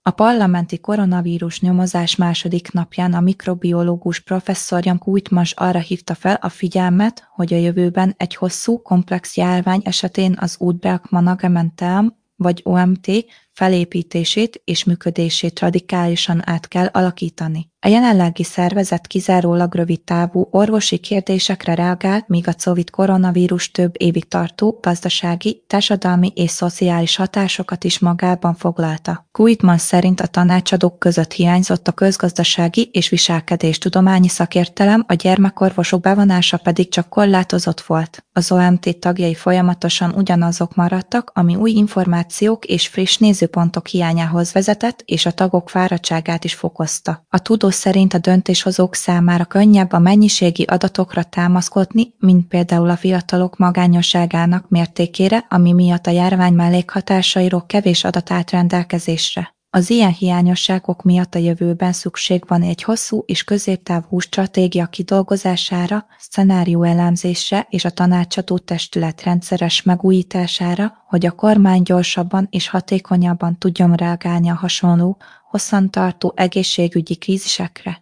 A parlamenti koronavírus nyomozás második napján a mikrobiológus professzor Jan Koopmans arra hívta fel a figyelmet, hogy a jövőben egy hosszú, komplex járvány esetén az Outbreak-Management vagy OMT felépítését és működését radikálisan át kell alakítani. A jelenlegi szervezet kizárólag rövidtávú orvosi kérdésekre reagált, míg a COVID koronavírus több évig tartó gazdasági, társadalmi és szociális hatásokat is magában foglalta. Koopmans szerint a tanácsadók között hiányzott a közgazdasági és viselkedéstudományi szakértelem, a gyermekorvosok bevonása pedig csak korlátozott volt. Az OMT tagjai folyamatosan ugyanazok maradtak, ami új információk és friss nézőpontok hiányához vezetett, és a tagok fáradtságát is fokozta. A tudós szerint a döntéshozók számára könnyebb a mennyiségi adatokra támaszkodni, mint például a fiatalok magányosságának mértékére, ami miatt a járvány mellékhatásairól kevés adat állt rendelkezésre. Az ilyen hiányosságok miatt a jövőben szükség van egy hosszú és középtávú stratégia kidolgozására, szcenárióelemzésre és a tanácsadó testület rendszeres megújítására, hogy a kormány gyorsabban és hatékonyabban tudjon reagálni a hasonló, hosszantartó egészségügyi krízisekre.